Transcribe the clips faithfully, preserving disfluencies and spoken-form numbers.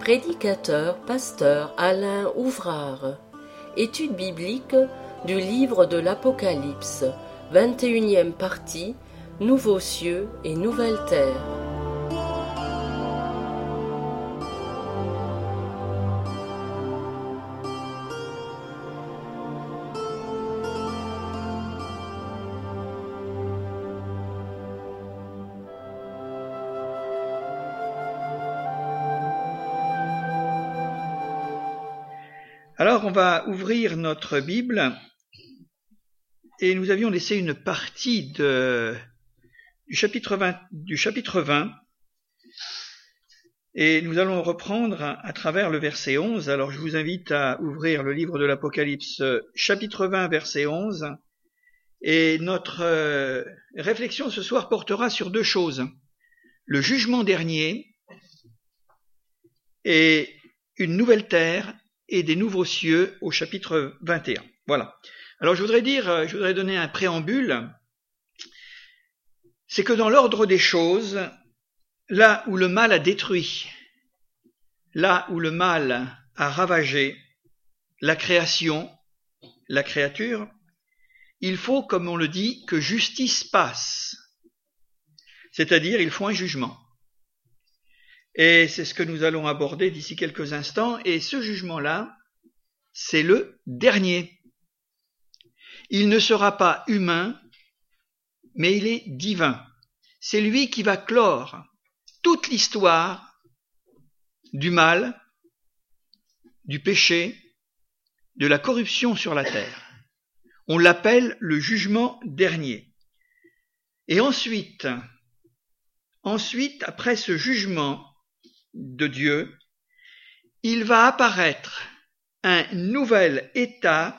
Prédicateur, pasteur Alain Ouvrard. Étude biblique du livre de l'Apocalypse, vingt et unième partie, Nouveaux cieux et nouvelle terre. Alors, on va ouvrir notre Bible et nous avions laissé une partie de, du, chapitre vingt, du chapitre vingt et nous allons reprendre à travers le verset onze. Alors, je vous invite à ouvrir le livre de l'Apocalypse, chapitre vingt, verset onze, et notre euh, réflexion ce soir portera sur deux choses: le jugement dernier et une nouvelle terre et des nouveaux cieux au chapitre vingt et un. Voilà. Alors je voudrais dire, je voudrais donner un préambule. C'est que dans l'ordre des choses, là où le mal a détruit, là où le mal a ravagé la création, la créature, il faut, comme on le dit, que justice passe. C'est-à-dire, il faut un jugement. Et c'est ce que nous allons aborder d'ici quelques instants. Et ce jugement-là, c'est le dernier. Il ne sera pas humain, mais il est divin. C'est lui qui va clore toute l'histoire du mal, du péché, de la corruption sur la terre. On l'appelle le jugement dernier. Et ensuite, ensuite, après ce jugement de Dieu, il va apparaître un nouvel état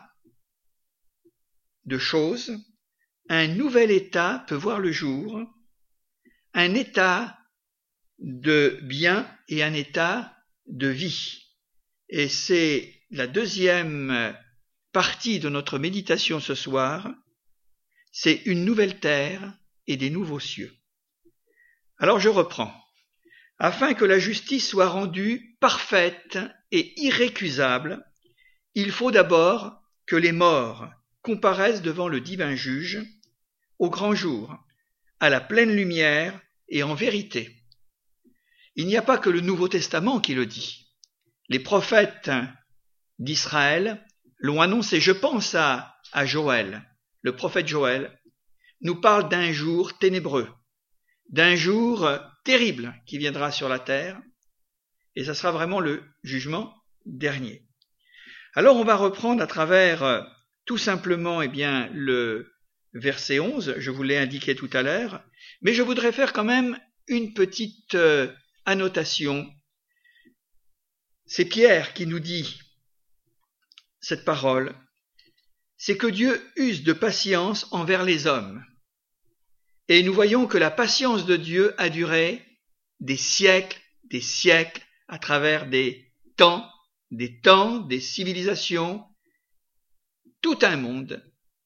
de choses, un nouvel état peut voir le jour, un état de bien et un état de vie. Et c'est la deuxième partie de notre méditation ce soir, c'est une nouvelle terre et des nouveaux cieux. Alors je reprends. Afin que la justice soit rendue parfaite et irrécusable, il faut d'abord que les morts comparaissent devant le divin juge, au grand jour, à la pleine lumière et en vérité. Il n'y a pas que le Nouveau Testament qui le dit. Les prophètes d'Israël l'ont annoncé. Je pense à, à Joël. Le prophète Joël nous parle d'un jour ténébreux, d'un jour terrible qui viendra sur la terre, et ça sera vraiment le jugement dernier. Alors on va reprendre à travers euh, tout simplement eh bien, le verset onze, je vous l'ai indiqué tout à l'heure, mais je voudrais faire quand même une petite euh, annotation. C'est Pierre qui nous dit cette parole, c'est que Dieu use de patience envers les hommes. Et nous voyons que la patience de Dieu a duré des siècles, des siècles, à travers des temps, des temps, des civilisations, tout un monde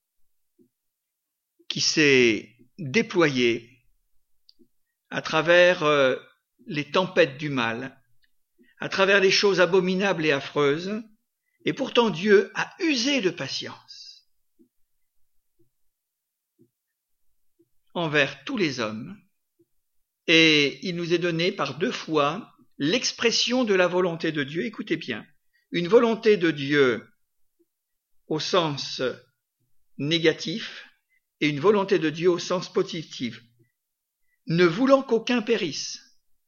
qui s'est déployé à travers euh, les tempêtes du mal, à travers les choses abominables et affreuses, et pourtant Dieu a usé de patience envers tous les hommes, et il nous est donné par deux fois l'expression de la volonté de Dieu. Écoutez bien, une volonté de Dieu au sens négatif et une volonté de Dieu au sens positif, ne voulant qu'aucun périsse.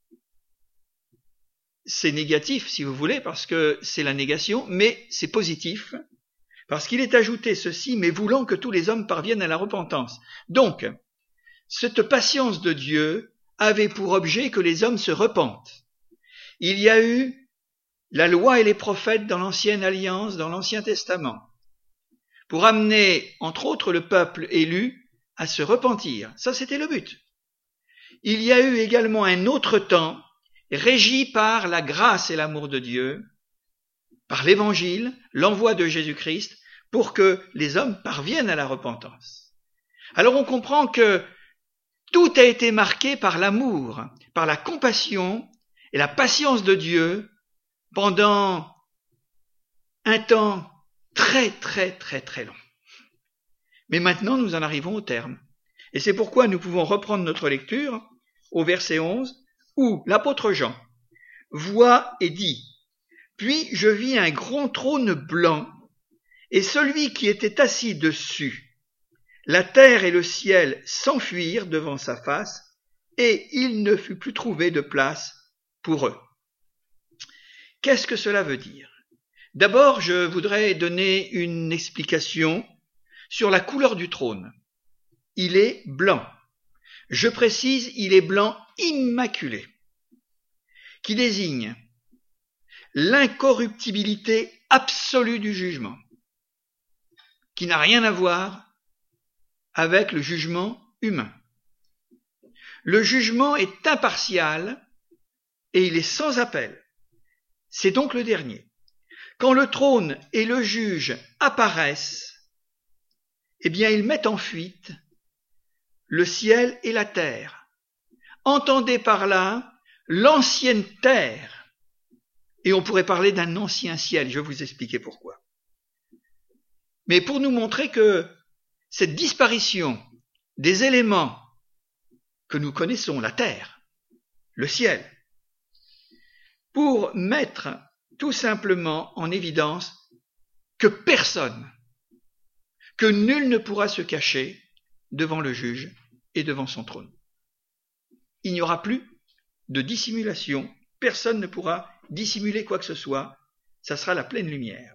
C'est négatif, si vous voulez, parce que c'est la négation, mais c'est positif, parce qu'il est ajouté ceci, mais voulant que tous les hommes parviennent à la repentance. Donc, cette patience de Dieu avait pour objet que les hommes se repentent. Il y a eu la loi et les prophètes dans l'Ancienne Alliance, dans l'Ancien Testament, pour amener, entre autres, le peuple élu à se repentir. Ça, c'était le but. Il y a eu également un autre temps, régi par la grâce et l'amour de Dieu, par l'Évangile, l'envoi de Jésus-Christ, pour que les hommes parviennent à la repentance. Alors on comprend que tout a été marqué par l'amour, par la compassion et la patience de Dieu pendant un temps très très très très long. Mais maintenant nous en arrivons au terme. Et c'est pourquoi nous pouvons reprendre notre lecture au verset onze, où l'apôtre Jean voit et dit « Puis je vis un grand trône blanc, et celui qui était assis dessus. La terre et le ciel s'enfuirent devant sa face, et il ne fut plus trouvé de place pour eux. » Qu'est-ce que cela veut dire? D'abord, je voudrais donner une explication sur la couleur du trône. Il est blanc. Je précise, il est blanc immaculé, qui désigne l'incorruptibilité absolue du jugement, qui n'a rien à voir avec le jugement humain. Le jugement est impartial et il est sans appel. C'est donc le dernier. Quand le trône et le juge apparaissent, eh bien ils mettent en fuite le ciel et la terre. Entendez par là l'ancienne terre, et on pourrait parler d'un ancien ciel, je vais vous expliquer pourquoi. Mais pour nous montrer que cette disparition des éléments que nous connaissons, la terre, le ciel, pour mettre tout simplement en évidence que personne, que nul ne pourra se cacher devant le juge et devant son trône. Il n'y aura plus de dissimulation, personne ne pourra dissimuler quoi que ce soit, ça sera la pleine lumière.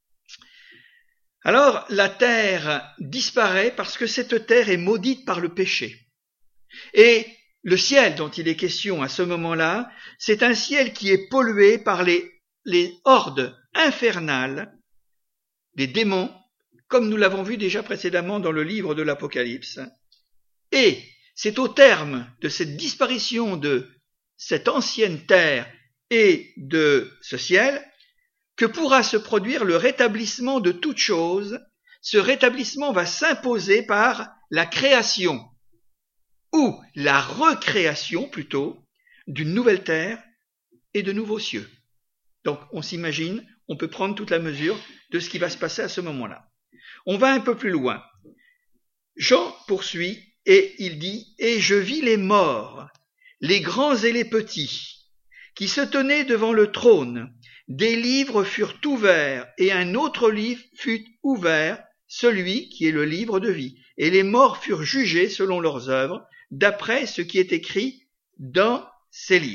Alors la terre disparaît parce que cette terre est maudite par le péché. Et le ciel dont il est question à ce moment-là, c'est un ciel qui est pollué par les, les hordes infernales des démons, comme nous l'avons vu déjà précédemment dans le livre de l'Apocalypse. Et c'est au terme de cette disparition de cette ancienne terre et de ce ciel que pourra se produire le rétablissement de toute chose. Ce rétablissement va s'imposer par la création, ou la recréation plutôt, d'une nouvelle terre et de nouveaux cieux. Donc on s'imagine, on peut prendre toute la mesure de ce qui va se passer à ce moment-là. On va un peu plus loin. Jean poursuit et il dit « Et je vis les morts, les grands et les petits, qui se tenaient devant le trône. Des livres furent ouverts, et un autre livre fut ouvert, celui qui est le livre de vie. Et les morts furent jugés selon leurs œuvres, d'après ce qui est écrit dans ces livres. »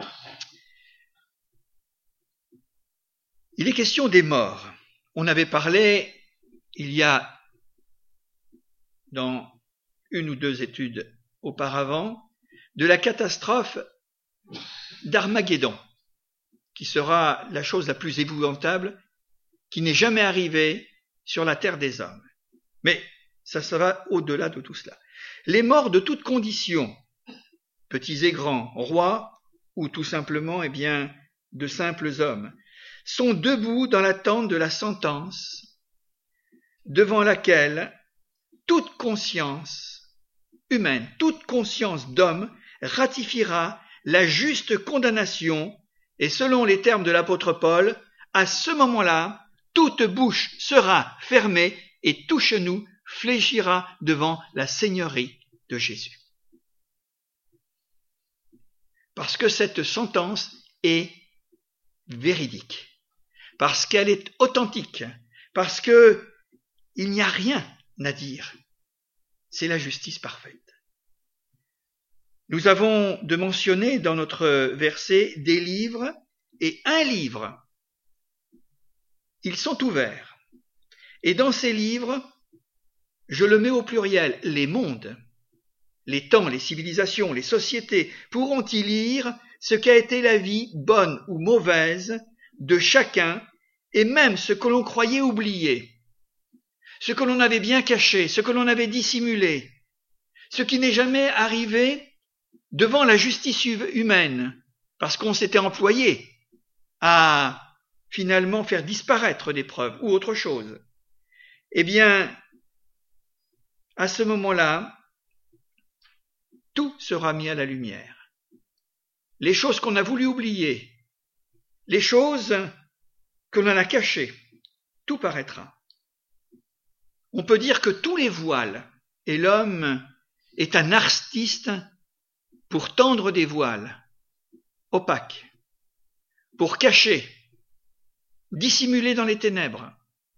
Il est question des morts. On avait parlé, il y a dans une ou deux études auparavant, de la catastrophe d'Armageddon, qui sera la chose la plus épouvantable qui n'ait jamais arrivé sur la terre des hommes. Mais ça, ça va au-delà de tout cela. Les morts de toutes conditions, petits et grands, rois ou tout simplement, eh bien, de simples hommes, sont debout dans l'attente de la sentence devant laquelle toute conscience humaine, toute conscience d'homme ratifiera la juste condamnation, et selon les termes de l'apôtre Paul, à ce moment-là, toute bouche sera fermée et tout genou fléchira devant la seigneurie de Jésus. Parce que cette sentence est véridique, parce qu'elle est authentique, parce que il n'y a rien à dire. C'est la justice parfaite. Nous avons de mentionner dans notre verset des livres et un livre. Ils sont ouverts. Et dans ces livres, je le mets au pluriel, les mondes, les temps, les civilisations, les sociétés pourront y lire ce qu'a été la vie bonne ou mauvaise de chacun, et même ce que l'on croyait oublier, ce que l'on avait bien caché, ce que l'on avait dissimulé, ce qui n'est jamais arrivé devant la justice humaine, parce qu'on s'était employé à finalement faire disparaître des preuves ou autre chose. Eh bien, à ce moment-là, tout sera mis à la lumière. Les choses qu'on a voulu oublier, les choses que l'on a cachées, tout paraîtra. On peut dire que tous les voiles, et l'homme est un artiste pour tendre des voiles opaques, pour cacher, dissimuler dans les ténèbres.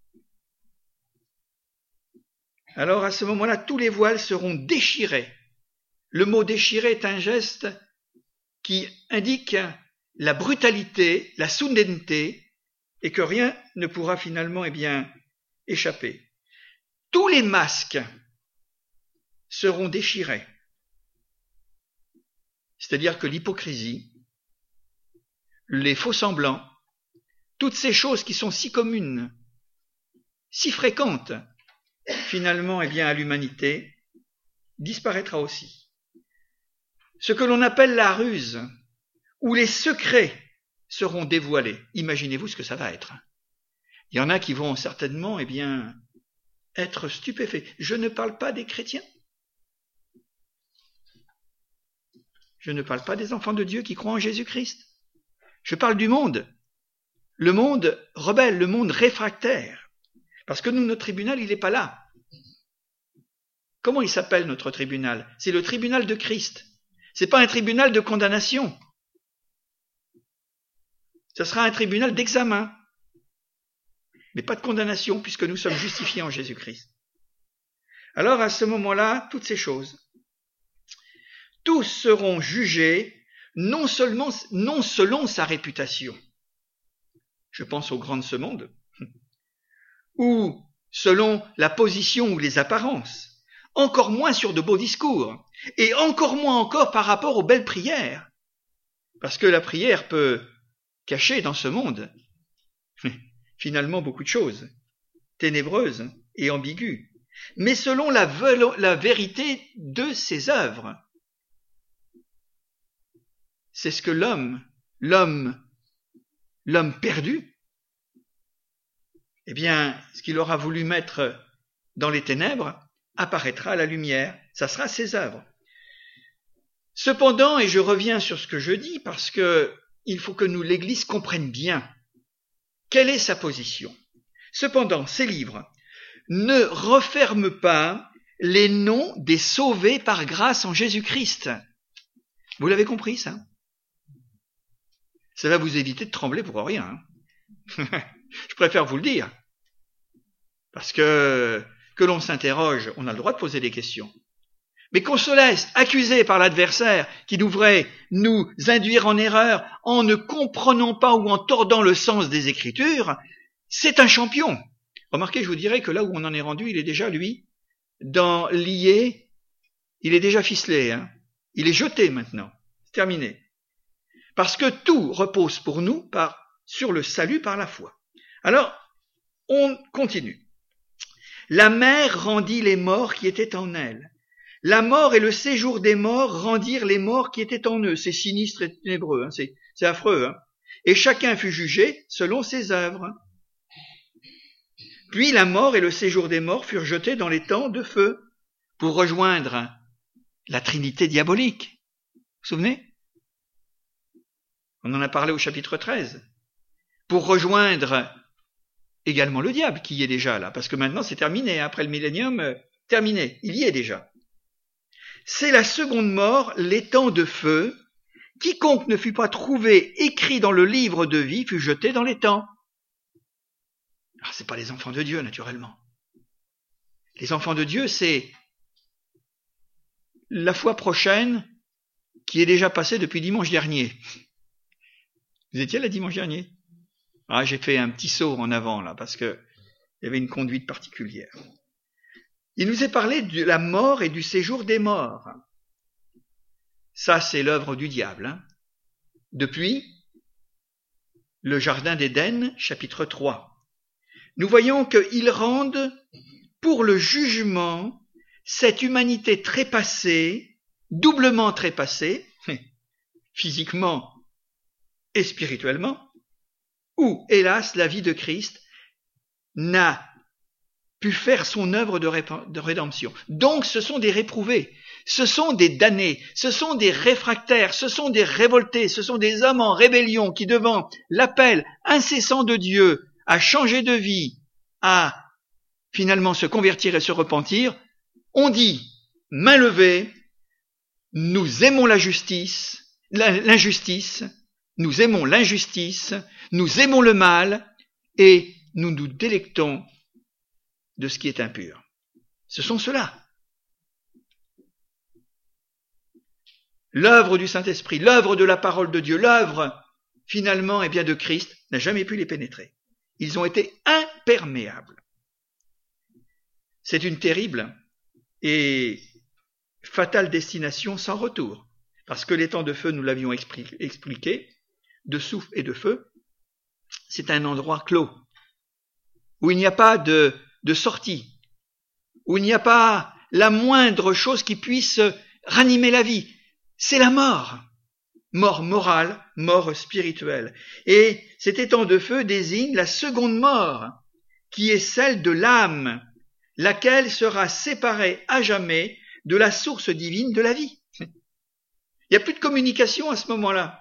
Alors à ce moment-là, tous les voiles seront déchirés. Le mot déchirer est un geste qui indique la brutalité, la soudaineté, et que rien ne pourra finalement eh bien, échapper. Tous les masques seront déchirés. C'est-à-dire que l'hypocrisie, les faux-semblants, toutes ces choses qui sont si communes, si fréquentes, finalement, eh bien, à l'humanité, disparaîtra aussi. Ce que l'on appelle la ruse, où les secrets seront dévoilés. Imaginez-vous ce que ça va être. Il y en a qui vont certainement, eh bien, être stupéfaits. Je ne parle pas des chrétiens. Je ne parle pas des enfants de Dieu qui croient en Jésus-Christ. Je parle du monde. Le monde rebelle, le monde réfractaire. Parce que nous, notre tribunal, il n'est pas là. Comment il s'appelle notre tribunal? C'est le tribunal de Christ. Ce n'est pas un tribunal de condamnation. Ce sera un tribunal d'examen. Mais pas de condamnation, puisque nous sommes justifiés en Jésus-Christ. Alors, à ce moment-là, toutes ces choses, tous seront jugés non seulement, non selon sa réputation. Je pense au grand de ce monde. Ou selon la position ou les apparences, encore moins sur de beaux discours, et encore moins encore par rapport aux belles prières, parce que la prière peut cacher dans ce monde finalement beaucoup de choses, ténébreuses et ambiguës, mais selon la, la vérité de ses œuvres. C'est ce que l'homme, l'homme, l'homme perdu, eh bien, ce qu'il aura voulu mettre dans les ténèbres apparaîtra à la lumière. Ça sera ses œuvres. Cependant, et je reviens sur ce que je dis, parce que il faut que nous, l'Église, comprenne bien quelle est sa position. Cependant, ces livres ne referment pas les noms des sauvés par grâce en Jésus-Christ. Vous l'avez compris, ça? Ça va vous éviter de trembler pour rien. Hein. Je préfère vous le dire. Parce que, que l'on s'interroge, on a le droit de poser des questions. Mais qu'on se laisse accuser par l'adversaire qui devrait nous induire en erreur en ne comprenant pas ou en tordant le sens des Écritures, c'est un champion. Remarquez, je vous dirais que là où on en est rendu, il est déjà, lui, dans lié, il est déjà ficelé. Hein. Il est jeté maintenant. C'est terminé. Parce que tout repose pour nous par, sur le salut par la foi. Alors, on continue. La mer rendit les morts qui étaient en elle. La mort et le séjour des morts rendirent les morts qui étaient en eux. C'est sinistre et ténébreux, hein, c'est, c'est affreux. Hein. Et chacun fut jugé selon ses œuvres. Puis la mort et le séjour des morts furent jetés dans les temps de feu pour rejoindre la Trinité diabolique. Vous vous souvenez? On en a parlé au chapitre treize. Pour rejoindre également le diable qui y est déjà là, parce que maintenant c'est terminé, après le millénium, euh, terminé, il y est déjà. C'est la seconde mort, les temps de feu. Quiconque ne fut pas trouvé écrit dans le livre de vie fut jeté dans les temps. Alors, c'est pas les enfants de Dieu, naturellement. Les enfants de Dieu, c'est la fois prochaine qui est déjà passée depuis dimanche dernier. Vous étiez là dimanche dernier? Ah, j'ai fait un petit saut en avant, là, parce que il y avait une conduite particulière. Il nous est parlé de la mort et du séjour des morts. Ça, c'est l'œuvre du diable. Hein. Depuis le Jardin d'Éden, chapitre trois. Nous voyons qu'ils rendent pour le jugement cette humanité trépassée, doublement trépassée, physiquement et spirituellement, où, hélas, la vie de Christ n'a pu faire son œuvre de rédemption. Donc, ce sont des réprouvés. Ce sont des damnés, ce sont des réfractaires, ce sont des révoltés, ce sont des hommes en rébellion qui, devant l'appel incessant de Dieu à changer de vie, à finalement se convertir et se repentir, ont dit, main levée, nous aimons la justice, l'injustice, nous aimons l'injustice, nous aimons le mal et nous nous délectons de ce qui est impur. Ce sont ceux-là. L'œuvre du Saint-Esprit, l'œuvre de la parole de Dieu, l'œuvre finalement eh bien, de Christ n'a jamais pu les pénétrer. Ils ont été imperméables. C'est une terrible et fatale destination sans retour. Parce que les temps de feu, nous l'avions expliqué, de souffle et de feu, c'est un endroit clos, où il n'y a pas de, de sortie, où il n'y a pas la moindre chose qui puisse ranimer la vie. C'est la mort. Mort morale, mort spirituelle. Et cet étang de feu désigne la seconde mort, qui est celle de l'âme, laquelle sera séparée à jamais de la source divine de la vie. Il n'y a plus de communication à ce moment-là.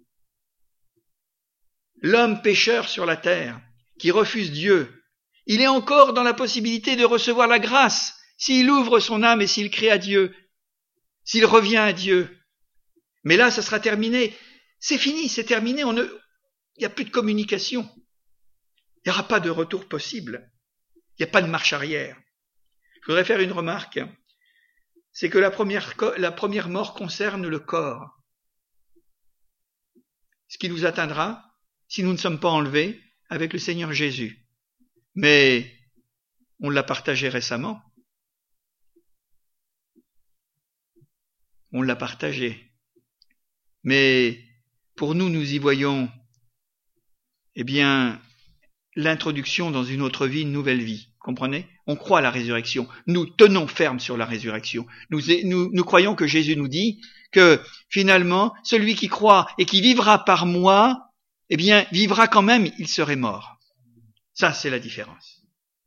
L'homme pécheur sur la terre, qui refuse Dieu, il est encore dans la possibilité de recevoir la grâce, s'il ouvre son âme et s'il crie à Dieu, s'il revient à Dieu. Mais là, ça sera terminé. C'est fini, c'est terminé. On ne... Il n'y a plus de communication. Il n'y aura pas de retour possible. Il n'y a pas de marche arrière. Je voudrais faire une remarque. C'est que la première, la première mort concerne le corps. Ce qui nous atteindra si nous ne sommes pas enlevés avec le Seigneur Jésus. Mais on l'a partagé récemment. On l'a partagé. Mais pour nous, nous y voyons, eh bien, l'introduction dans une autre vie, une nouvelle vie. Comprenez? On croit à la résurrection. Nous tenons ferme sur la résurrection. Nous, nous, nous croyons que Jésus nous dit que finalement, celui qui croit et qui vivra par moi, eh bien, vivra quand même, il serait mort. Ça, c'est la différence.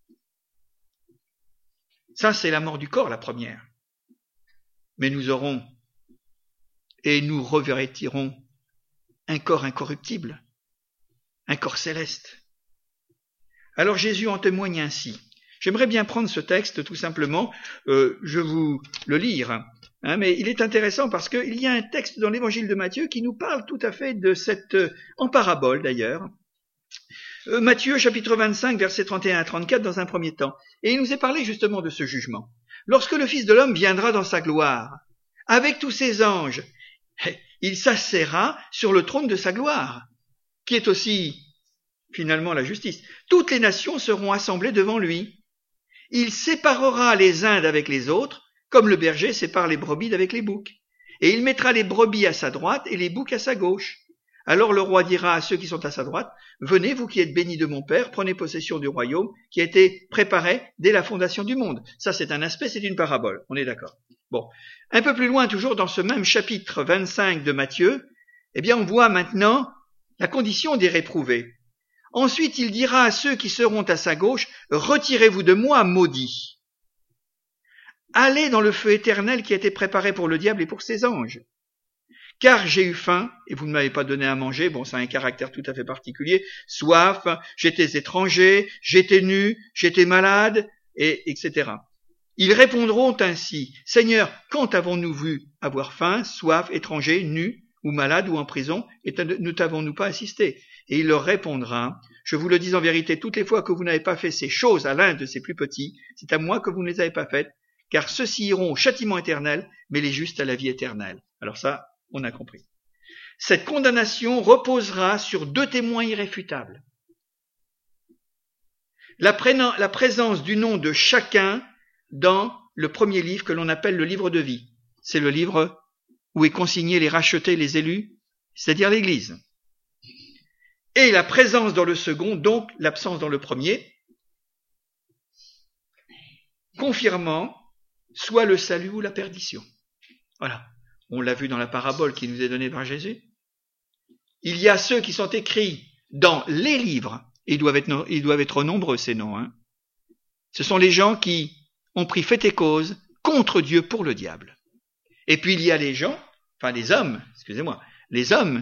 Ça, c'est la mort du corps, la première. Mais nous aurons et nous revêtirons un corps incorruptible, un corps céleste. Alors Jésus en témoigne ainsi. J'aimerais bien prendre ce texte tout simplement, euh, je vous le lire, hein, mais il est intéressant parce qu'il y a un texte dans l'évangile de Matthieu qui nous parle tout à fait de cette, euh, en parabole d'ailleurs, euh, Matthieu chapitre vingt-cinq versets trente et un à trente-quatre dans un premier temps, et il nous est parlé justement de ce jugement. Lorsque le Fils de l'homme viendra dans sa gloire, avec tous ses anges, il s'assiera sur le trône de sa gloire, qui est aussi finalement la justice. Toutes les nations seront assemblées devant lui. Il séparera les uns d'avec les autres, comme le berger sépare les brebis d'avec les boucs. Et il mettra les brebis à sa droite et les boucs à sa gauche. Alors le roi dira à ceux qui sont à sa droite, « Venez, vous qui êtes bénis de mon Père, prenez possession du royaume qui a été préparé dès la fondation du monde. » Ça, c'est un aspect, c'est une parabole. On est d'accord. Bon. Un peu plus loin, toujours dans ce même chapitre vingt-cinq de Matthieu, eh bien, on voit maintenant la condition des réprouvés. Ensuite, il dira à ceux qui seront à sa gauche, « Retirez-vous de moi, maudits. Allez dans le feu éternel qui a été préparé pour le diable et pour ses anges. Car j'ai eu faim, et vous ne m'avez pas donné à manger. » Bon, ça a un caractère tout à fait particulier. Soif, j'étais étranger, j'étais nu, j'étais malade, et etc. Ils répondront ainsi, « Seigneur, quand avons-nous vu avoir faim, soif, étranger, nu, ou malade, ou en prison, et ne t'avons-nous pas assisté ?» Et il leur répondra, « Je vous le dis en vérité, toutes les fois que vous n'avez pas fait ces choses à l'un de ces plus petits, c'est à moi que vous ne les avez pas faites, car ceux-ci iront au châtiment éternel, mais les justes à la vie éternelle. » Alors ça, on a compris. Cette condamnation reposera sur deux témoins irréfutables. La, pré- la présence du nom de chacun dans le premier livre que l'on appelle le livre de vie. C'est le livre où est consigné les rachetés, les élus, c'est-à-dire l'Église. Et la présence dans le second, donc l'absence dans le premier, confirmant soit le salut ou la perdition. Voilà. On l'a vu dans la parabole qui nous est donnée par Jésus. Il y a ceux qui sont écrits dans les livres, et ils doivent être, ils doivent être nombreux ces noms. Hein. Ce sont les gens qui ont pris fait et cause contre Dieu pour le diable. Et puis il y a les gens, enfin les hommes, excusez-moi, les hommes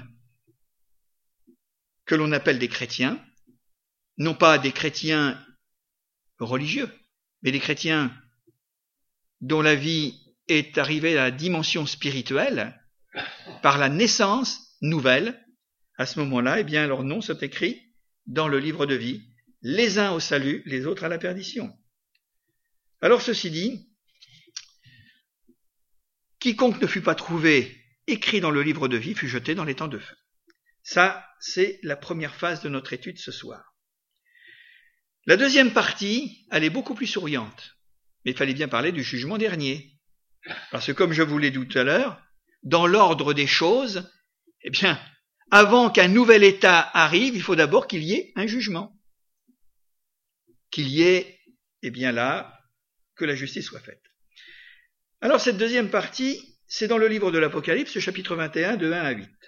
que l'on appelle des chrétiens, non pas des chrétiens religieux, mais des chrétiens dont la vie est arrivée à la dimension spirituelle par la naissance nouvelle. À ce moment-là, eh bien, leurs noms sont écrits dans le livre de vie, les uns au salut, les autres à la perdition. Alors, ceci dit, quiconque ne fut pas trouvé écrit dans le livre de vie fut jeté dans les temps de feu. Ça, c'est la première phase de notre étude ce soir. La deuxième partie, elle est beaucoup plus souriante, mais il fallait bien parler du jugement dernier. Parce que comme je vous l'ai dit tout à l'heure, dans l'ordre des choses, eh bien, avant qu'un nouvel état arrive, il faut d'abord qu'il y ait un jugement. Qu'il y ait, eh bien là, que la justice soit faite. Alors cette deuxième partie, c'est dans le livre de l'Apocalypse, chapitre vingt et un, de un à huit.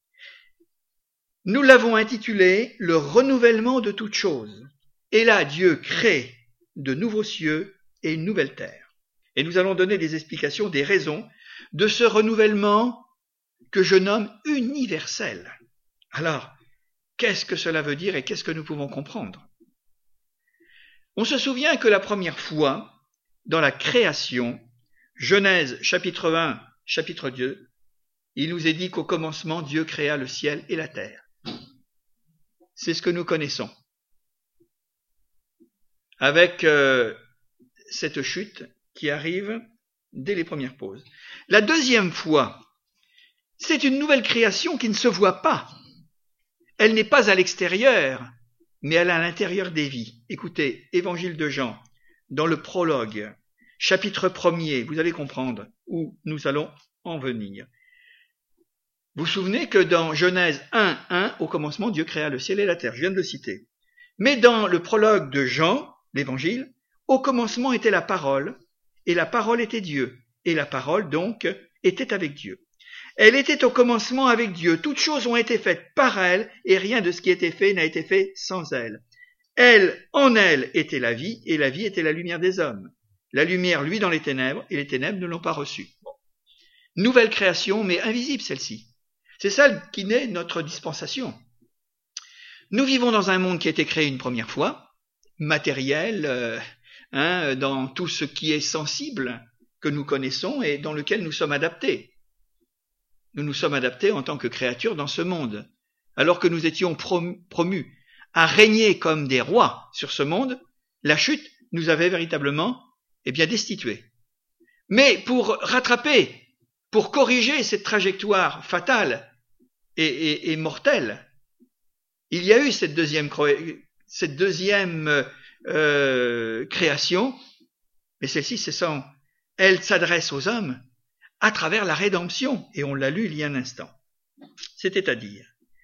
Nous l'avons intitulé « Le renouvellement de toutes choses ». Et là, Dieu crée de nouveaux cieux et une nouvelle terre. Et nous allons donner des explications, des raisons de ce renouvellement que je nomme universel. Alors, qu'est-ce que cela veut dire et qu'est-ce que nous pouvons comprendre? On se souvient que la première fois, dans la création, Genèse chapitre un, chapitre deux, il nous est dit qu'au commencement, Dieu créa le ciel et la terre. C'est ce que nous connaissons. Avec euh, cette chute qui arrive dès les premières pauses. La deuxième fois, c'est une nouvelle création qui ne se voit pas. Elle n'est pas à l'extérieur, mais elle est à l'intérieur des vies. Écoutez, Évangile de Jean, dans le prologue, chapitre premier, vous allez comprendre où nous allons en venir. Vous vous souvenez que dans Genèse un, un, au commencement, Dieu créa le ciel et la terre. Je viens de le citer. Mais dans le prologue de Jean, l'Évangile, au commencement était la parole, et la parole était Dieu, et la parole donc était avec Dieu. Elle était au commencement avec Dieu, toutes choses ont été faites par elle, et rien de ce qui était fait n'a été fait sans elle. Elle, en elle, était la vie, et la vie était la lumière des hommes. La lumière, lui, dans les ténèbres, et les ténèbres ne l'ont pas reçue. Bon. Nouvelle création, mais invisible celle-ci. C'est celle qui naît notre dispensation. Nous vivons dans un monde qui a été créé une première fois, matériel, euh, hein, dans tout ce qui est sensible que nous connaissons et dans lequel nous sommes adaptés. Nous nous sommes adaptés en tant que créatures dans ce monde. Alors que nous étions promus, promus à régner comme des rois sur ce monde, la chute nous avait véritablement eh bien, destitués. Mais pour rattraper, pour corriger cette trajectoire fatale et, et, et mortelle, il y a eu cette deuxième cette deuxième euh, création, mais celle-ci, c'est son, elle s'adresse aux hommes à travers la rédemption, et on l'a lu il y a un instant. C'est-à-dire,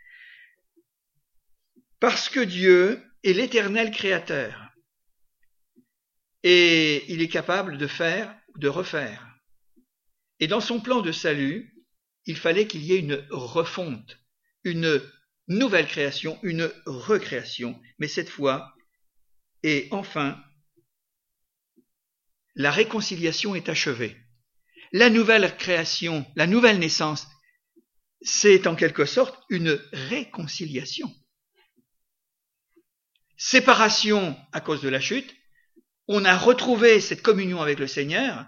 parce que Dieu est l'éternel créateur, et il est capable de faire, de refaire. Et dans son plan de salut, il fallait qu'il y ait une refonte, une nouvelle création, une recréation, mais cette fois, et enfin, la réconciliation est achevée. La nouvelle création, la nouvelle naissance, c'est en quelque sorte une réconciliation. Séparation à cause de la chute, on a retrouvé cette communion avec le Seigneur.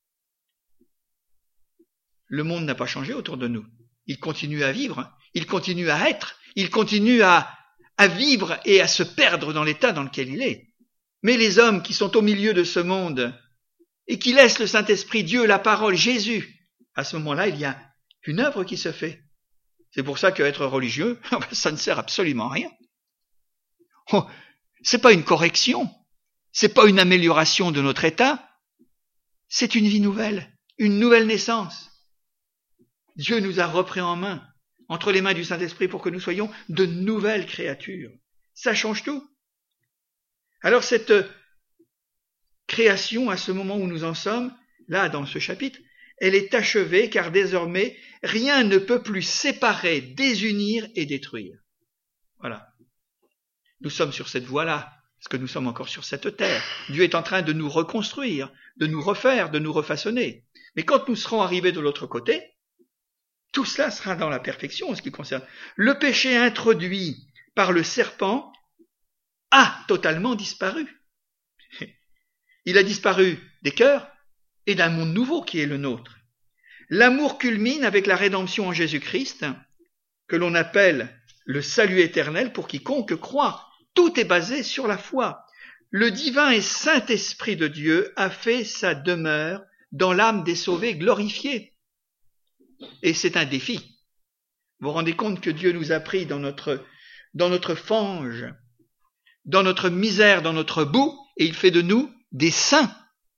Le monde n'a pas changé autour de nous. Il continue à vivre, il continue à être, il continue à, à vivre et à se perdre dans l'état dans lequel il est. Mais les hommes qui sont au milieu de ce monde et qui laissent le Saint-Esprit, Dieu, la parole, Jésus, à ce moment-là, il y a une œuvre qui se fait. C'est pour ça qu'être religieux, ça ne sert absolument à rien. Oh, c'est pas une correction, c'est pas une amélioration de notre état, c'est une vie nouvelle, une nouvelle naissance. Dieu nous a repris en main, entre les mains du Saint-Esprit, pour que nous soyons de nouvelles créatures. Ça change tout. Alors cette création, à ce moment où nous en sommes, là dans ce chapitre, elle est achevée, car désormais, rien ne peut plus séparer, désunir et détruire. Voilà. Nous sommes sur cette voie-là, parce que nous sommes encore sur cette terre. Dieu est en train de nous reconstruire, de nous refaire, de nous refaçonner. Mais quand nous serons arrivés de l'autre côté, tout cela sera dans la perfection en ce qui concerne. Le péché introduit par le serpent a totalement disparu. Il a disparu des cœurs et d'un monde nouveau qui est le nôtre. L'amour culmine avec la rédemption en Jésus-Christ, que l'on appelle le salut éternel pour quiconque croit. Tout est basé sur la foi. Le divin et saint esprit de Dieu a fait sa demeure dans l'âme des sauvés glorifiés. Et c'est un défi. Vous vous rendez compte que Dieu nous a pris dans notre, dans notre fange, dans notre misère, dans notre boue, et il fait de nous des saints.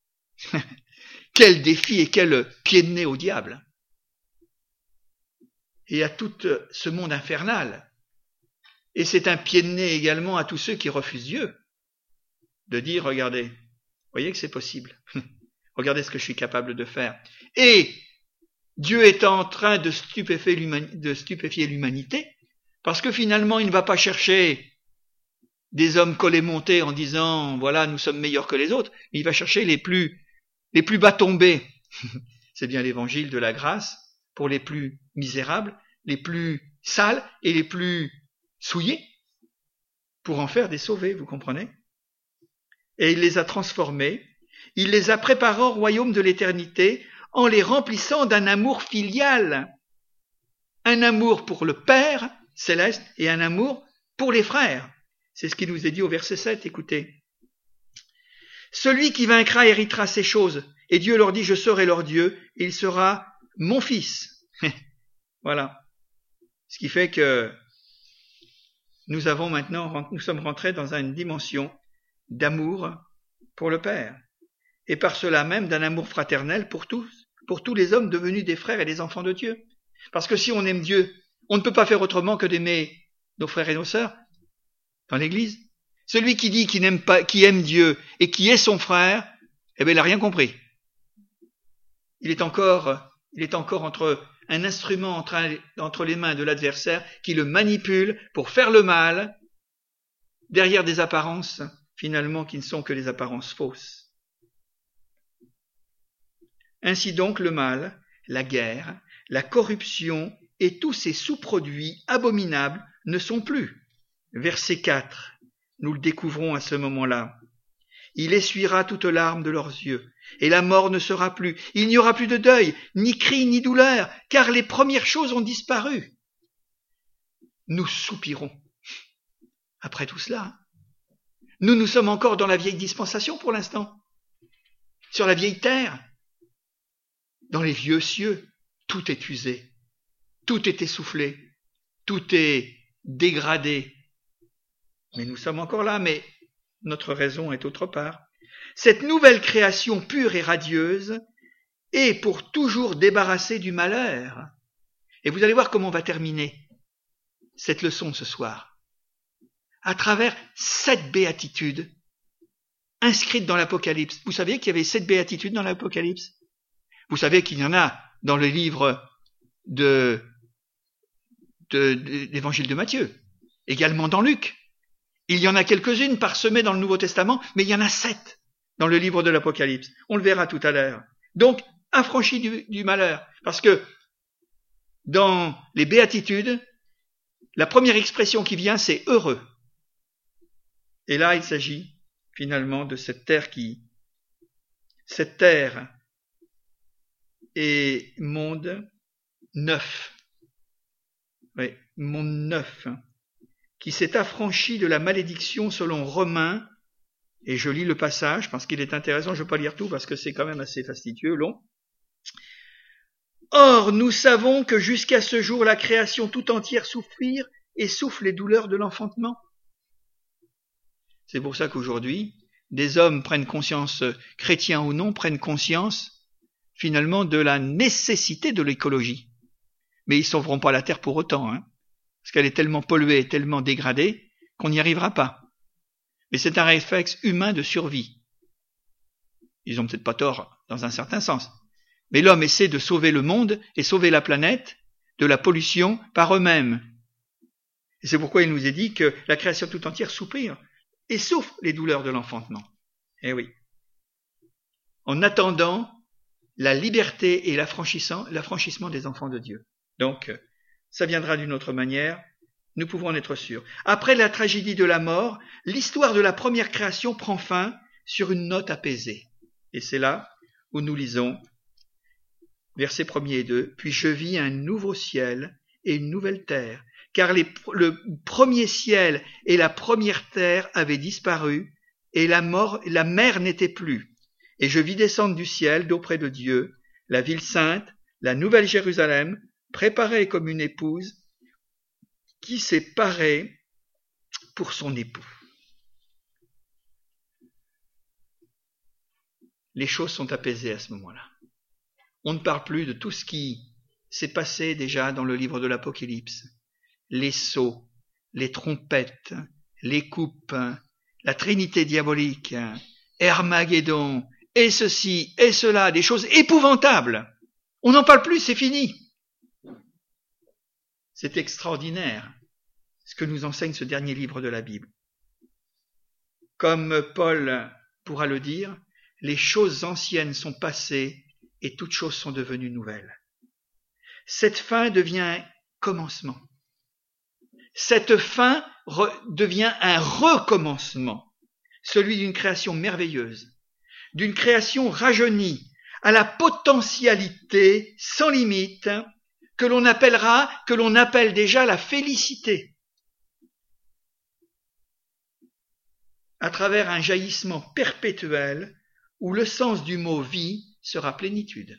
Quel défi et quel pied de nez au diable. Et à tout ce monde infernal. Et c'est un pied de nez également à tous ceux qui refusent Dieu. De dire, regardez, voyez que c'est possible. Regardez ce que je suis capable de faire. Et Dieu est en train de stupéfier, l'humani- de stupéfier l'humanité, parce que finalement, il ne va pas chercher des hommes collés montés en disant, voilà, nous sommes meilleurs que les autres. Il va chercher les plus, les plus bas tombés. C'est bien l'évangile de la grâce pour les plus misérables, les plus sales et les plus souillés, pour en faire des sauvés, vous comprenez? Et il les a transformés, il les a préparés au royaume de l'éternité en les remplissant d'un amour filial, un amour pour le Père céleste et un amour pour les frères. C'est ce qui nous est dit au verset sept, écoutez. Celui qui vaincra héritera ces choses, et Dieu leur dit, je serai leur Dieu, et il sera mon fils. Voilà. Ce qui fait que nous avons maintenant, nous sommes rentrés dans une dimension d'amour pour le Père, et par cela même d'un amour fraternel pour tous, pour tous les hommes devenus des frères et des enfants de Dieu. Parce que si on aime Dieu, on ne peut pas faire autrement que d'aimer nos frères et nos sœurs dans l'Église. Celui qui dit qu'il n'aime pas, qui aime Dieu et qui est son frère, eh bien, il n'a rien compris. Il est encore, il est encore entre un instrument entre, entre les mains de l'adversaire qui le manipule pour faire le mal derrière des apparences, finalement, qui ne sont que des apparences fausses. Ainsi donc, le mal, la guerre, la corruption et tous ces sous-produits abominables ne sont plus. Verset quatre, nous le découvrons à ce moment-là. Il essuiera toute larme de leurs yeux, et la mort ne sera plus. Il n'y aura plus de deuil, ni cri, ni douleur, car les premières choses ont disparu. Nous soupirons. Après tout cela, nous, nous sommes encore dans la vieille dispensation pour l'instant, sur la vieille terre, dans les vieux cieux. Tout est usé, tout est essoufflé, tout est dégradé. Mais nous sommes encore là, mais notre raison est autre part. Cette nouvelle création pure et radieuse est pour toujours débarrassée du malheur. Et vous allez voir comment on va terminer cette leçon ce soir. À travers sept béatitudes inscrites dans l'Apocalypse. Vous saviez qu'il y avait sept béatitudes dans l'Apocalypse? Vous savez qu'il y en a dans le livre de, de, de l'Évangile de Matthieu, également dans Luc. Il y en a quelques-unes parsemées dans le Nouveau Testament, mais il y en a sept dans le livre de l'Apocalypse. On le verra tout à l'heure. Donc, affranchi du, du malheur. Parce que dans les béatitudes, la première expression qui vient, c'est heureux. Et là, il s'agit finalement de cette terre qui, cette terre et monde neuf, oui, monde neuf, qui s'est affranchi de la malédiction selon Romains, et je lis le passage parce qu'il est intéressant, je ne vais pas lire tout parce que c'est quand même assez fastidieux, long. Or, nous savons que jusqu'à ce jour, la création tout entière souffre et souffle les douleurs de l'enfantement. C'est pour ça qu'aujourd'hui, des hommes prennent conscience, chrétiens ou non, prennent conscience finalement de la nécessité de l'écologie. Mais ils ne sauveront pas la Terre pour autant, hein, parce qu'elle est tellement polluée, tellement dégradée, qu'on n'y arrivera pas. Mais c'est un réflexe humain de survie. Ils n'ont peut-être pas tort dans un certain sens. Mais l'homme essaie de sauver le monde et sauver la planète de la pollution par eux-mêmes. Et c'est pourquoi il nous est dit que la création tout entière soupire et souffre les douleurs de l'enfantement. Eh oui. En attendant la liberté et l'affranchissement des enfants de Dieu. Donc, ça viendra d'une autre manière, nous pouvons en être sûrs. Après la tragédie de la mort, l'histoire de la première création prend fin sur une note apaisée. Et c'est là où nous lisons, versets premier et deux, « Puis je vis un nouveau ciel et une nouvelle terre, car les, le premier ciel et la première terre avaient disparu, et la, mort, la mer n'était plus. Et je vis descendre du ciel d'auprès de Dieu, la ville sainte, la nouvelle Jérusalem, préparée comme une épouse, qui s'est parée pour son époux. » Les choses sont apaisées à ce moment-là. On ne parle plus de tout ce qui s'est passé déjà dans le livre de l'Apocalypse. Les sceaux, les trompettes, les coupes, la trinité diabolique, Hermageddon, et ceci, et cela, des choses épouvantables. On n'en parle plus, c'est fini. C'est extraordinaire ce que nous enseigne ce dernier livre de la Bible. Comme Paul pourra le dire, les choses anciennes sont passées et toutes choses sont devenues nouvelles. Cette fin devient un commencement. Cette fin devient un recommencement, celui d'une création merveilleuse, d'une création rajeunie, à la potentialité sans limite, que l'on appellera, que l'on appelle déjà la félicité, à travers un jaillissement perpétuel où le sens du mot vie sera plénitude.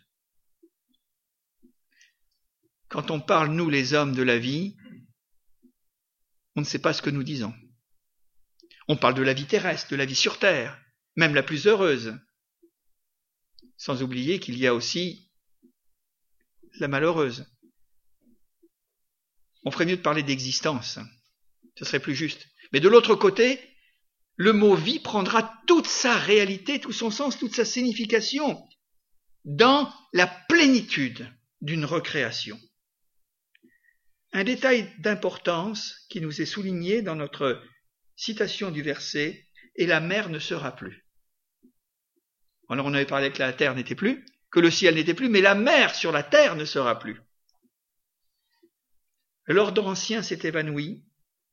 Quand on parle, nous les hommes, de la vie, on ne sait pas ce que nous disons. On parle de la vie terrestre, de la vie sur terre, même la plus heureuse, sans oublier qu'il y a aussi la malheureuse. On ferait mieux de parler d'existence, ce serait plus juste. Mais de l'autre côté, le mot vie prendra toute sa réalité, tout son sens, toute sa signification dans la plénitude d'une recréation. Un détail d'importance qui nous est souligné dans notre citation du verset, « Et la mer ne sera plus ». Alors on avait parlé que la terre n'était plus, que le ciel n'était plus, mais la mer sur la terre ne sera plus. L'ordre ancien s'est évanoui,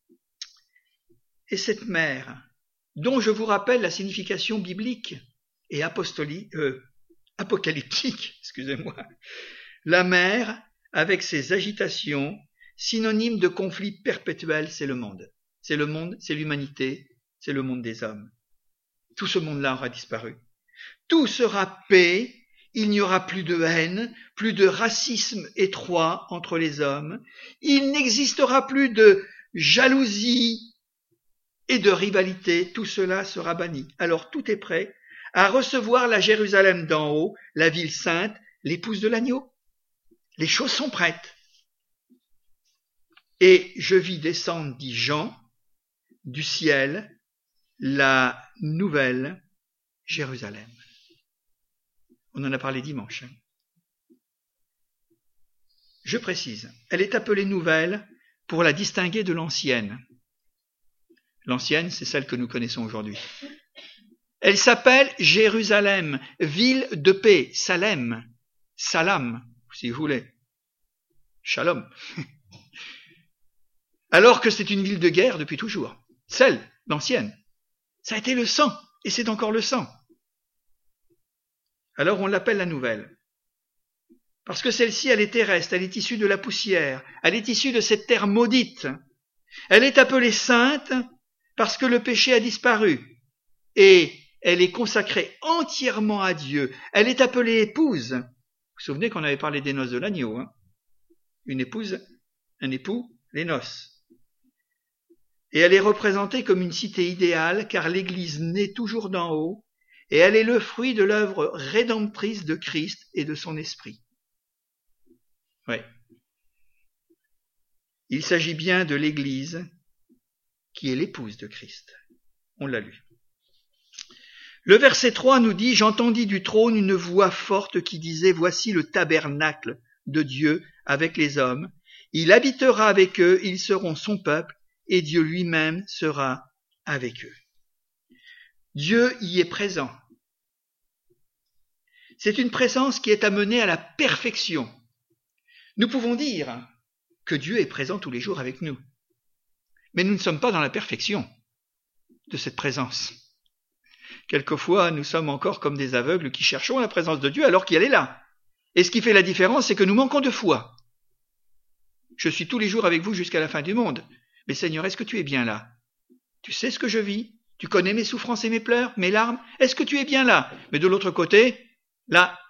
et cette mer, dont je vous rappelle la signification biblique et apostolique, euh, apocalyptique, excusez-moi, la mer, avec ses agitations, synonyme de conflit perpétuel, c'est le monde. C'est le monde, c'est l'humanité, c'est le monde des hommes. Tout ce monde-là aura disparu. Tout sera paix, il n'y aura plus de haine, plus de racisme étroit entre les hommes, il n'existera plus de jalousie et de rivalité, tout cela sera banni. Alors tout est prêt à recevoir la Jérusalem d'en haut, la ville sainte, l'épouse de l'agneau. Les choses sont prêtes. Et je vis descendre, dit Jean, du ciel, la nouvelle Jérusalem. On en a parlé dimanche. Je précise, elle est appelée nouvelle pour la distinguer de l'ancienne. L'ancienne, c'est celle que nous connaissons aujourd'hui. Elle s'appelle Jérusalem, ville de paix, Salem, Salam, si vous voulez. Shalom. Alors que c'est une ville de guerre depuis toujours. Celle, l'ancienne. Ça a été le sang, et c'est encore le sang. Alors on l'appelle la nouvelle. Parce que celle-ci, elle est terrestre, elle est issue de la poussière, elle est issue de cette terre maudite. Elle est appelée sainte parce que le péché a disparu. Et elle est consacrée entièrement à Dieu. Elle est appelée épouse. Vous vous souvenez qu'on avait parlé des noces de l'agneau, hein? Une épouse, un époux, les noces. Et elle est représentée comme une cité idéale, car l'Église naît toujours d'en haut, et elle est le fruit de l'œuvre rédemptrice de Christ et de son esprit. Oui. Il s'agit bien de l'Église qui est l'épouse de Christ. On l'a lu. Le verset trois nous dit « J'entendis du trône une voix forte qui disait « Voici le tabernacle de Dieu avec les hommes. Il habitera avec eux, ils seront son peuple, et Dieu lui-même sera avec eux. » Dieu y est présent. C'est une présence qui est amenée à la perfection. Nous pouvons dire que Dieu est présent tous les jours avec nous. Mais nous ne sommes pas dans la perfection de cette présence. Quelquefois, nous sommes encore comme des aveugles qui cherchons la présence de Dieu alors qu'elle est là. Et ce qui fait la différence, c'est que nous manquons de foi. Je suis tous les jours avec vous jusqu'à la fin du monde. Mais Seigneur, est-ce que tu es bien là? Tu sais ce que je vis? Tu connais mes souffrances et mes pleurs, mes larmes? Est-ce que tu es bien là? Mais de l'autre côté, là,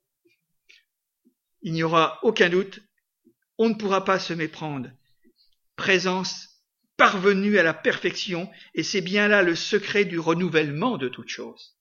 il n'y aura aucun doute, on ne pourra pas se méprendre. Présence parvenue à la perfection, et c'est bien là le secret du renouvellement de toute chose.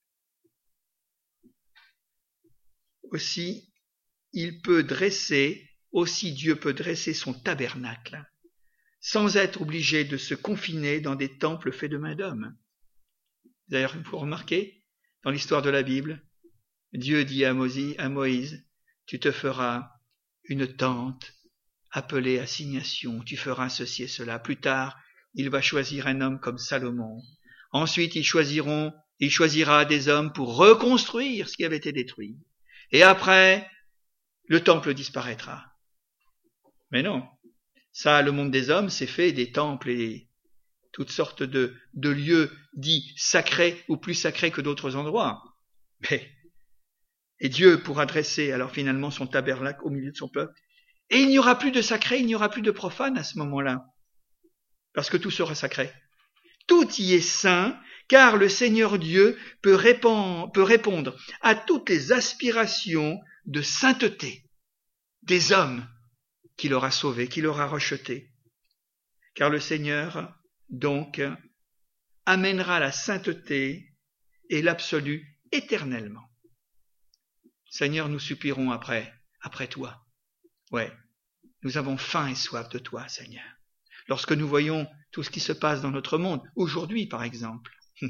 Aussi, il peut dresser, aussi Dieu peut dresser son tabernacle, sans être obligé de se confiner dans des temples faits de main d'homme. D'ailleurs, vous remarquez, dans l'histoire de la Bible, Dieu dit à Moïse, à Moïse, tu te feras une tente appelée assignation, tu feras ceci et cela. Plus tard, il va choisir un homme comme Salomon. Ensuite, ils choisiront, il choisira des hommes pour reconstruire ce qui avait été détruit. Et après, le temple disparaîtra. Mais non, ça, le monde des hommes, c'est fait des temples et toutes sortes de, de lieux dits sacrés ou plus sacrés que d'autres endroits. Mais, et Dieu pourra dresser alors finalement son tabernacle au milieu de son peuple. Et il n'y aura plus de sacré, il n'y aura plus de profane à ce moment-là. Parce que tout sera sacré. Tout y est saint, car le Seigneur Dieu peut répondre, peut répondre à toutes les aspirations de sainteté des hommes qu'il aura sauvés, qu'il aura rejetés. Car le Seigneur, donc, amènera la sainteté et l'absolu éternellement. Seigneur, nous suppierons après, après toi. Ouais, nous avons faim et soif de toi, Seigneur. Lorsque nous voyons tout ce qui se passe dans notre monde, aujourd'hui par exemple.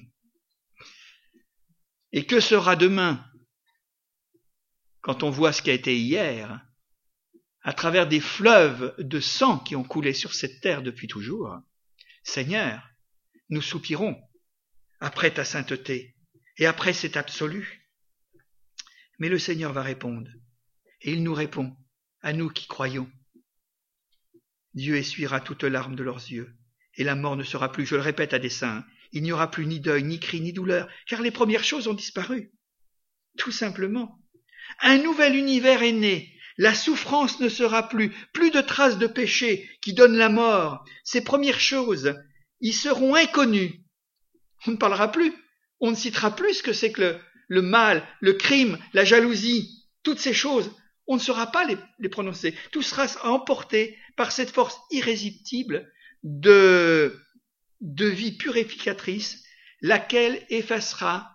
Et que sera demain, quand on voit ce qui a été hier, à travers des fleuves de sang qui ont coulé sur cette terre depuis toujours? Seigneur, nous soupirons après ta sainteté et après cet absolu. Mais le Seigneur va répondre, et il nous répond, à nous qui croyons. Dieu essuiera toute larme de leurs yeux, et la mort ne sera plus, je le répète à dessein, il n'y aura plus ni deuil, ni cri, ni douleur, car les premières choses ont disparu. Tout simplement. Un nouvel univers est né, la souffrance ne sera plus, plus de traces de péché qui donnent la mort. Ces premières choses, y seront inconnues. On ne parlera plus, on ne citera plus ce que c'est que le, le mal, le crime, la jalousie, toutes ces choses. On ne saura pas les, les prononcer. Tout sera emporté par cette force irrésistible de, de vie purificatrice, laquelle effacera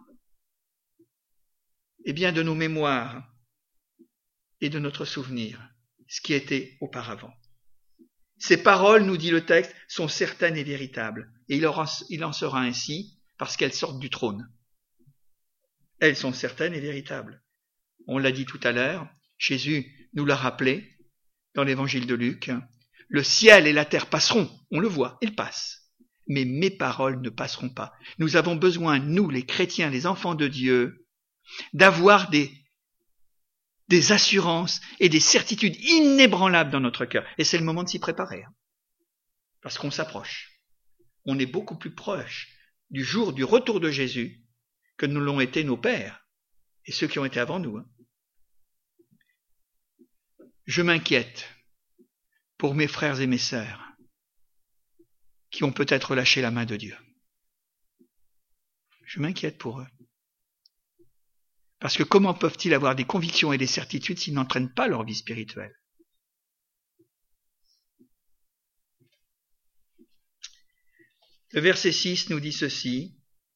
eh bien, de nos mémoires et de notre souvenir ce qui était auparavant. Ces paroles, nous dit le texte, sont certaines et véritables. Et il, aura, il en sera ainsi parce qu'elles sortent du trône. Elles sont certaines et véritables. On l'a dit tout à l'heure, Jésus nous l'a rappelé dans l'évangile de Luc. Le ciel et la terre passeront, on le voit, ils passent. Mais mes paroles ne passeront pas. Nous avons besoin, nous les chrétiens, les enfants de Dieu, d'avoir des, des assurances et des certitudes inébranlables dans notre cœur. Et c'est le moment de s'y préparer. Hein, parce qu'on s'approche. On est beaucoup plus proche du jour du retour de Jésus que nous l'ont été nos pères et ceux qui ont été avant nous. Hein. Je m'inquiète pour mes frères et mes sœurs qui ont peut-être lâché la main de Dieu. Je m'inquiète pour eux. Parce que comment peuvent-ils avoir des convictions et des certitudes s'ils n'entraînent pas leur vie spirituelle? Le verset six nous dit ceci.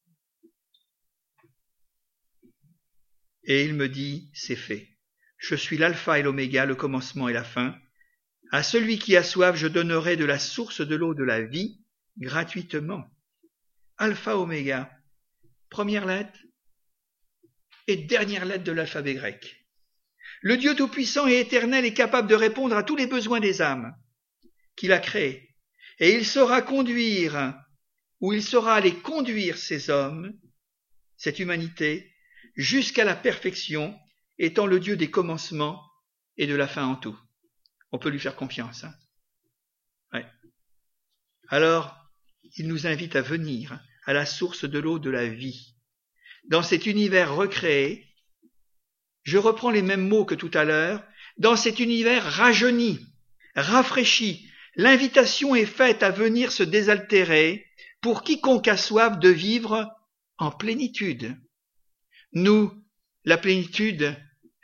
Et il me dit, c'est fait. Je suis l'alpha et l'oméga, le commencement et la fin. À celui qui a soif, je donnerai de la source de l'eau de la vie gratuitement. Alpha, oméga, première lettre et dernière lettre de l'alphabet grec. Le Dieu tout-puissant et éternel est capable de répondre à tous les besoins des âmes qu'il a créées. Et il saura conduire, ou il saura aller conduire ces hommes, cette humanité, jusqu'à la perfection étant le Dieu des commencements et de la fin en tout. On peut lui faire confiance. Hein. Ouais. Alors, il nous invite à venir à la source de l'eau de la vie. Dans cet univers recréé, je reprends les mêmes mots que tout à l'heure, dans cet univers rajeuni, rafraîchi, l'invitation est faite à venir se désaltérer pour quiconque a soif de vivre en plénitude. Nous, la plénitude,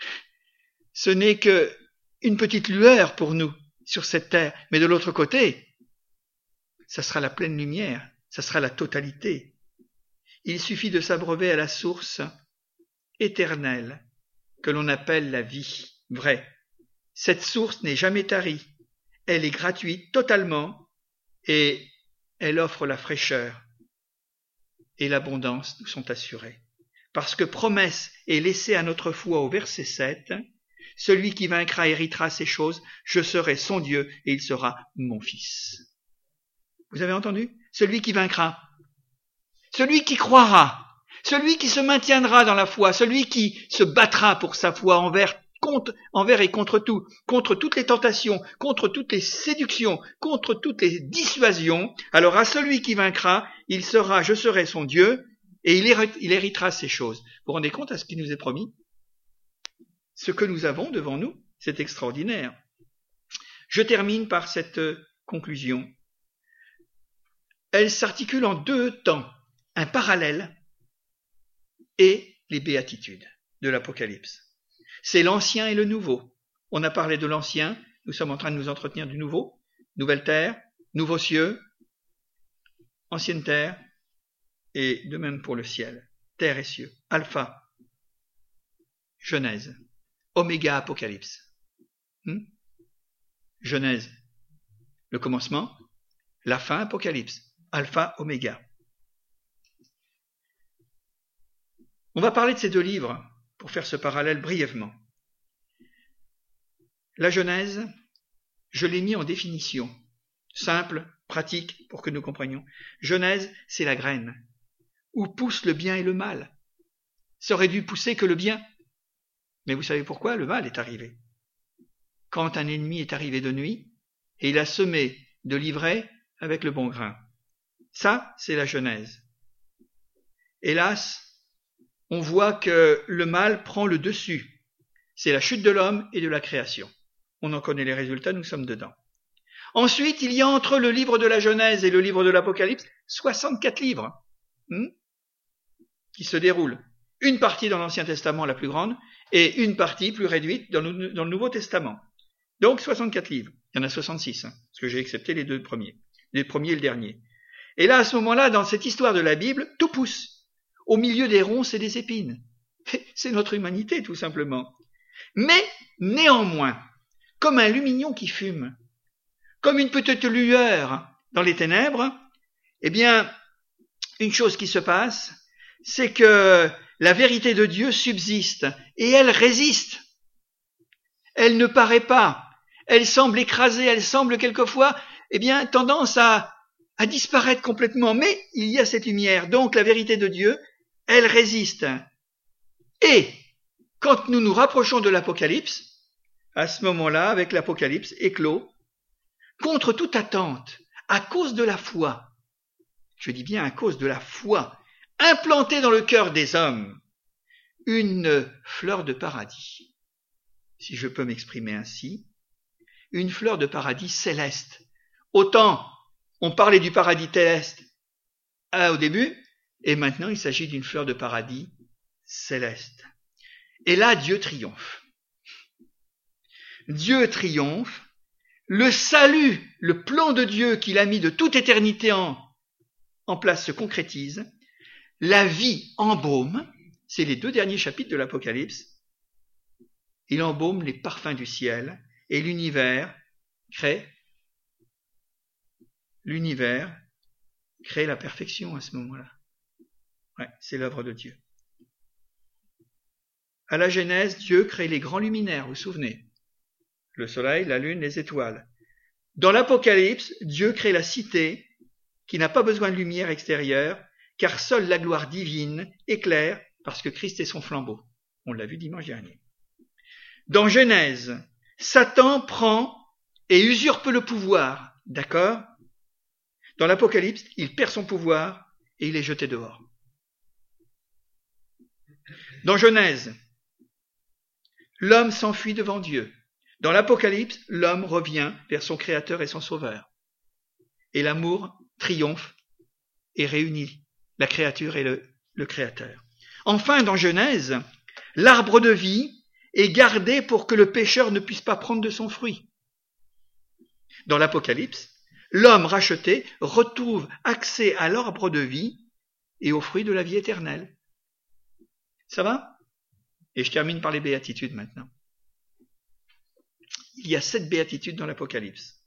ce n'est que une petite lueur pour nous sur cette terre, mais de l'autre côté, ça sera la pleine lumière, ça sera la totalité. Il suffit de s'abreuver à la source éternelle que l'on appelle la vie vraie. Cette source n'est jamais tarie, elle est gratuite totalement et elle offre la fraîcheur et l'abondance nous sont assurées. Parce que promesse est laissée à notre foi au verset sept, celui qui vaincra héritera ces choses, je serai son Dieu et il sera mon fils. Vous avez entendu? Celui qui vaincra, celui qui croira, celui qui se maintiendra dans la foi, celui qui se battra pour sa foi envers, contre, envers et contre tout, contre toutes les tentations, contre toutes les séductions, contre toutes les dissuasions, alors à celui qui vaincra, il sera, je serai son Dieu, et il héritera ces choses. Vous vous rendez compte à ce qui nous est promis? Ce que nous avons devant nous, c'est extraordinaire. Je termine par cette conclusion. Elle s'articule en deux temps, un parallèle et les béatitudes de l'Apocalypse. C'est l'ancien et le nouveau. On a parlé de l'ancien, nous sommes en train de nous entretenir du nouveau. Nouvelle terre, nouveaux cieux, ancienne terre, et de même pour le ciel. Terre et cieux, alpha, Genèse, oméga, Apocalypse. Hmm? Genèse, le commencement, la fin, Apocalypse, alpha, oméga. On va parler de ces deux livres pour faire ce parallèle brièvement. La Genèse, je l'ai mis en définition, simple, pratique, pour que nous comprenions. Genèse, c'est la graine, où pousse le bien et le mal. Ça aurait dû pousser que le bien. Mais vous savez pourquoi le mal est arrivé? Quand un ennemi est arrivé de nuit, et il a semé de l'ivraie avec le bon grain. Ça, c'est la Genèse. Hélas, on voit que le mal prend le dessus. C'est la chute de l'homme et de la création. On en connaît les résultats, nous sommes dedans. Ensuite, il y a entre le livre de la Genèse et le livre de l'Apocalypse soixante-quatre livres hmm, qui se déroulent. Une partie dans l'Ancien Testament, la plus grande, et une partie plus réduite dans le, dans le Nouveau Testament. Donc soixante-quatre livres. Il y en a soixante-six, hein, parce que j'ai accepté les deux premiers, les premiers et le dernier. Et là, à ce moment-là, dans cette histoire de la Bible, tout pousse. Au milieu des ronces et des épines. C'est notre humanité, tout simplement. Mais, néanmoins, comme un lumignon qui fume, comme une petite lueur dans les ténèbres, eh bien, une chose qui se passe, c'est que la vérité de Dieu subsiste et elle résiste. Elle ne paraît pas. Elle semble écrasée, elle semble quelquefois, eh bien, tendance à, à disparaître complètement. Mais il y a cette lumière. Donc, la vérité de Dieu, elle résiste. Et, quand nous nous rapprochons de l'Apocalypse, à ce moment-là, avec l'Apocalypse éclos, contre toute attente, à cause de la foi, je dis bien à cause de la foi, implantée dans le cœur des hommes, une fleur de paradis, si je peux m'exprimer ainsi, une fleur de paradis céleste. Autant on parlait du paradis terrestre euh, au début, et maintenant il s'agit d'une fleur de paradis céleste. Et là, Dieu triomphe. Dieu triomphe. Le salut, le plan de Dieu qu'il a mis de toute éternité en, en place se concrétise. La vie embaume, c'est les deux derniers chapitres de l'Apocalypse. Il embaume les parfums du ciel et l'univers crée, l'univers crée la perfection à ce moment-là. Ouais, c'est l'œuvre de Dieu. À la Genèse, Dieu crée les grands luminaires, vous vous souvenez? Le soleil, la lune, les étoiles. Dans l'Apocalypse, Dieu crée la cité qui n'a pas besoin de lumière extérieure, car seule la gloire divine éclaire parce que Christ est son flambeau. On l'a vu dimanche dernier. Dans Genèse, Satan prend et usurpe le pouvoir, d'accord? Dans l'Apocalypse, il perd son pouvoir et il est jeté dehors. Dans Genèse, l'homme s'enfuit devant Dieu. Dans l'Apocalypse, l'homme revient vers son Créateur et son Sauveur. Et l'amour triomphe et réunit la créature et le, le Créateur. Enfin, dans Genèse, l'arbre de vie est gardé pour que le pécheur ne puisse pas prendre de son fruit. Dans l'Apocalypse, l'homme racheté retrouve accès à l'arbre de vie et au fruit de la vie éternelle. Ça va? Et je termine par les béatitudes maintenant. Il y a sept béatitudes dans l'Apocalypse.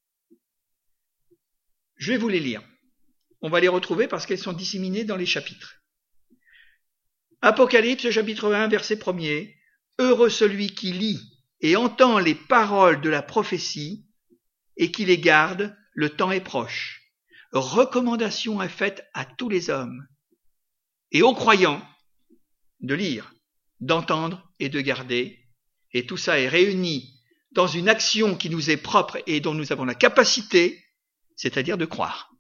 Je vais vous les lire. On va les retrouver parce qu'elles sont disséminées dans les chapitres. Apocalypse, chapitre un, verset premier. Heureux celui qui lit et entend les paroles de la prophétie et qui les garde, le temps est proche. Recommandation est faite à tous les hommes et aux croyants de lire, d'entendre et de garder. Et tout ça est réuni dans une action qui nous est propre et dont nous avons la capacité, c'est-à-dire de croire.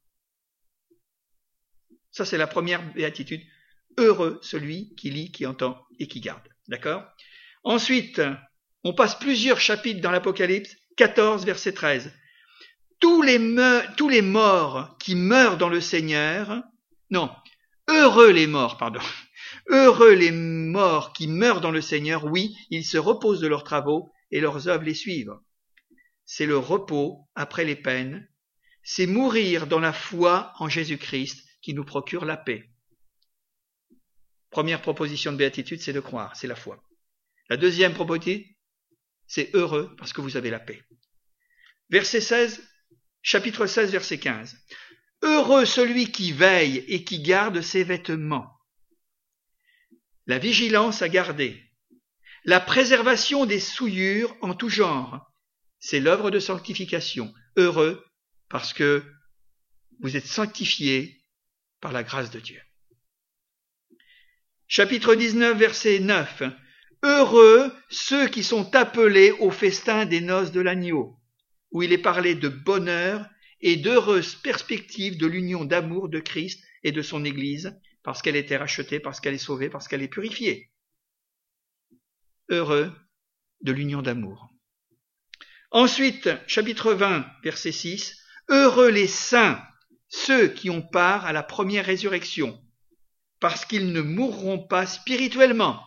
Ça, c'est la première béatitude. Heureux celui qui lit, qui entend et qui garde. D'accord? Ensuite, on passe plusieurs chapitres dans l'Apocalypse, quatorze, verset treize. Tous les, me- tous les morts qui meurent dans le Seigneur, non, heureux les morts, pardon, heureux les morts qui meurent dans le Seigneur, oui, ils se reposent de leurs travaux et leurs œuvres les suivent. C'est le repos après les peines, c'est mourir dans la foi en Jésus-Christ qui nous procure la paix. Première proposition de béatitude, c'est de croire, c'est la foi. La deuxième proposition, c'est heureux parce que vous avez la paix. Verset seize, chapitre seize, verset quinze. Heureux celui qui veille et qui garde ses vêtements. La vigilance à garder. La préservation des souillures en tout genre. C'est l'œuvre de sanctification. Heureux parce que vous êtes sanctifiés par la grâce de Dieu. Chapitre dix-neuf, verset neuf. Heureux ceux qui sont appelés au festin des noces de l'agneau, où il est parlé de bonheur et d'heureuses perspectives de l'union d'amour de Christ et de son Église, parce qu'elle était rachetée, parce qu'elle est sauvée, parce qu'elle est purifiée. Heureux de l'union d'amour. Ensuite, chapitre vingt, verset six. Heureux les saints, ceux qui ont part à la première résurrection, parce qu'ils ne mourront pas spirituellement.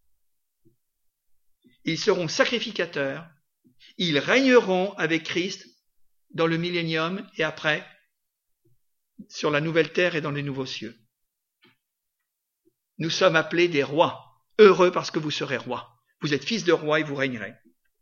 Ils seront sacrificateurs, ils régneront avec Christ dans le millénium et après sur la nouvelle terre et dans les nouveaux cieux. Nous sommes appelés des rois, heureux parce que vous serez rois. Vous êtes fils de roi et vous régnerez.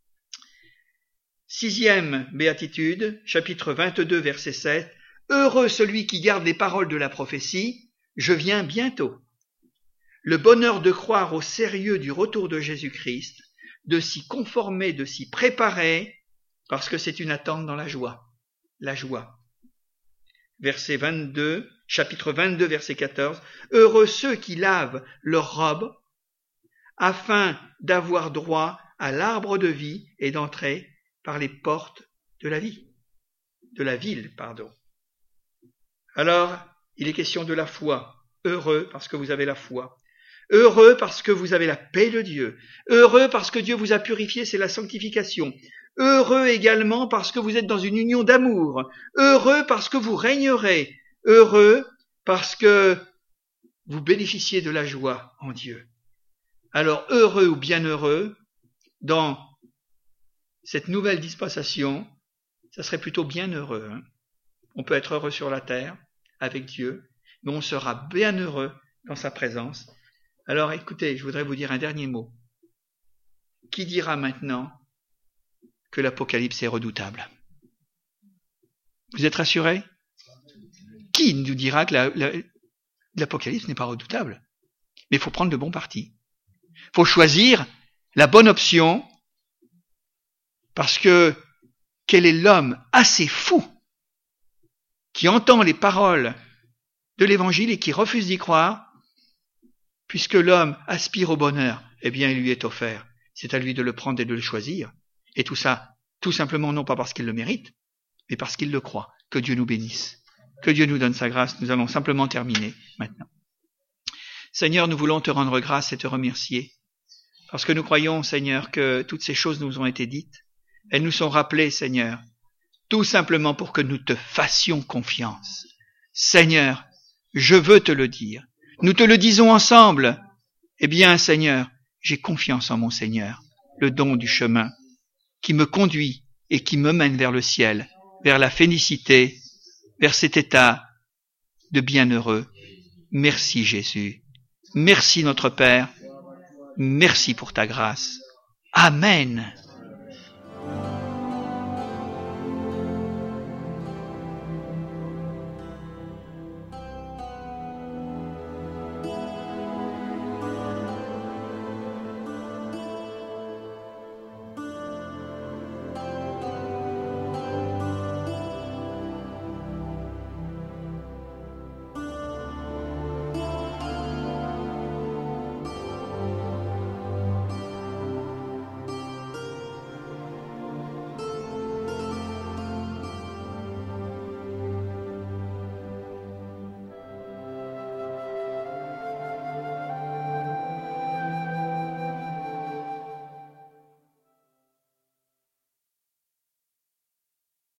Sixième béatitude, chapitre vingt-deux, verset sept. Heureux celui qui garde les paroles de la prophétie, je viens bientôt. Le bonheur de croire au sérieux du retour de Jésus-Christ, de s'y conformer, de s'y préparer, parce que c'est une attente dans la joie. La joie. Verset vingt-deux, chapitre vingt-deux, verset quatorze. Heureux ceux qui lavent leurs robes, afin d'avoir droit à l'arbre de vie et d'entrer par les portes de la vie, de la ville, pardon. Alors, il est question de la foi. Heureux parce que vous avez la foi. Heureux parce que vous avez la paix de Dieu. Heureux parce que Dieu vous a purifié, c'est la sanctification. Heureux également parce que vous êtes dans une union d'amour. Heureux parce que vous régnerez. Heureux parce que vous bénéficiez de la joie en Dieu. Alors, heureux ou bienheureux, dans cette nouvelle dispensation, ça serait plutôt bienheureux. Hein. On peut être heureux sur la terre, avec Dieu, mais on sera bienheureux dans sa présence. Alors écoutez, je voudrais vous dire un dernier mot. Qui dira maintenant que l'Apocalypse est redoutable? Vous êtes rassurés? Qui nous dira que la, la, l'Apocalypse n'est pas redoutable? Mais il faut prendre le bon parti. Il faut choisir la bonne option, parce que quel est l'homme assez fou qui entend les paroles de l'Évangile et qui refuse d'y croire, puisque l'homme aspire au bonheur, eh bien il lui est offert. C'est à lui de le prendre et de le choisir. Et tout ça, tout simplement non pas parce qu'il le mérite, mais parce qu'il le croit. Que Dieu nous bénisse. Que Dieu nous donne sa grâce. Nous allons simplement terminer maintenant. Seigneur, nous voulons te rendre grâce et te remercier. Parce que nous croyons, Seigneur, que toutes ces choses nous ont été dites. Elles nous sont rappelées, Seigneur, tout simplement pour que nous te fassions confiance. Seigneur, je veux te le dire. Nous te le disons ensemble. Eh bien, Seigneur, j'ai confiance en mon Seigneur, le don du chemin, qui me conduit et qui me mène vers le ciel, vers la félicité, vers cet état de bienheureux. Merci Jésus. Merci notre Père. Merci pour ta grâce. Amen.